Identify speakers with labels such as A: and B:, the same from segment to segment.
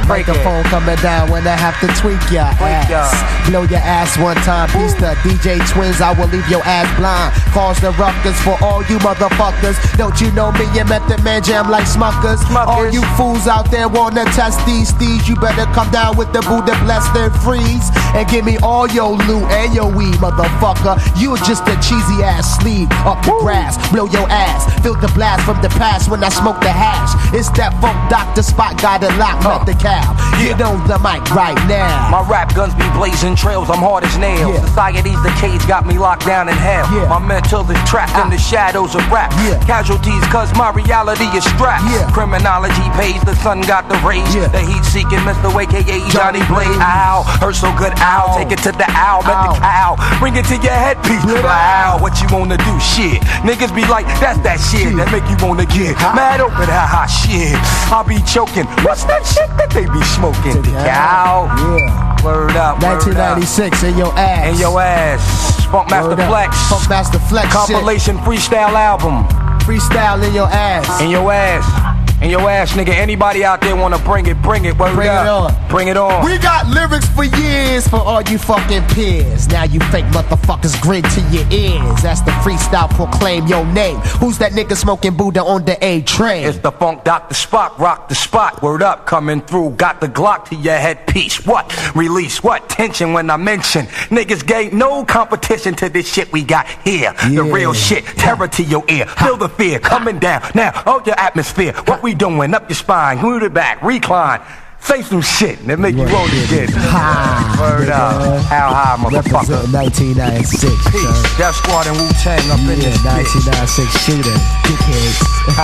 A: Microphone coming down when I have to tweak your ass. Blow your ass one time, piece the DJ Twins, I will leave your ass blind. Cause the ruckus for all you motherfuckers. Don't you know me and Method Man jam like Smuckers? All you fools out there wanna test these steeds, you better come down with the Buddha blessed and freeze. And give me all your loot and your weed, motherfucker. You're just a cheesy ass sleeve up the grass. Blow your ass, feel the blast from the past when I smoke the hash. It's that funk Dr. Spot got it locked up the cow. Get on the mic right now.
B: My rap guns be blazing trails, I'm hard as nails. Society's the cage, got me locked down in hell. My mental is trapped in the shadows of rap. Casualties cause my reality is strapped. Criminology pays, the sun got the rays. The heat seeking Mr. AKA Johnny Blaze. Ow, hurt so good, ow. Take it to the owl, bet the cow. Bring it to your headpiece. Wow, what you wanna do? Shit. Niggas be like, that's that shit that make you wanna get mad open, haha shit. I be choking. What's that shit that they be smoking? The cow. Word up.
A: 1996 in your ass.
B: In your ass. Funkmaster Flex.
A: Funkmaster Flex.
B: Compilation shit. Freestyle album.
A: Freestyle in your ass.
B: In your ass. In your ass, nigga. Anybody out there wanna bring it, bring it. Word
A: bring
B: up.
A: it on.
B: Bring it on.
A: We got lyrics for years for all you fucking peers. Now you fake motherfuckers grin to your ears. That's the freestyle, proclaim your name. Who's that nigga smoking Buddha on the A train?
B: It's the Funk Dr. Spot, rock the spot. Word up, coming through. Got the Glock to your headpiece. What? Release what? Tension when I mention. Niggas gave no competition to this shit we got here. The real shit. Terror to your ear. Feel the fear coming down. Now, hold your atmosphere. What we doing? Up your spine, glue it back, recline. Say some shit that make you want to get word up. How high, motherfucker.
A: 1996.
B: Peace. Death Squad and Wu-Tang up in this
A: 1996 shooter. Dickheads.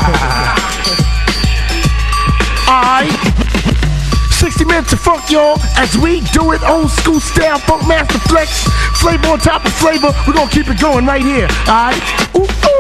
C: Alright. 60 minutes of funk, y'all, as we do it old school style, Funkmaster Flex, flavor on top of flavor. We're gonna keep it going right here. Alright. Ooh, ooh.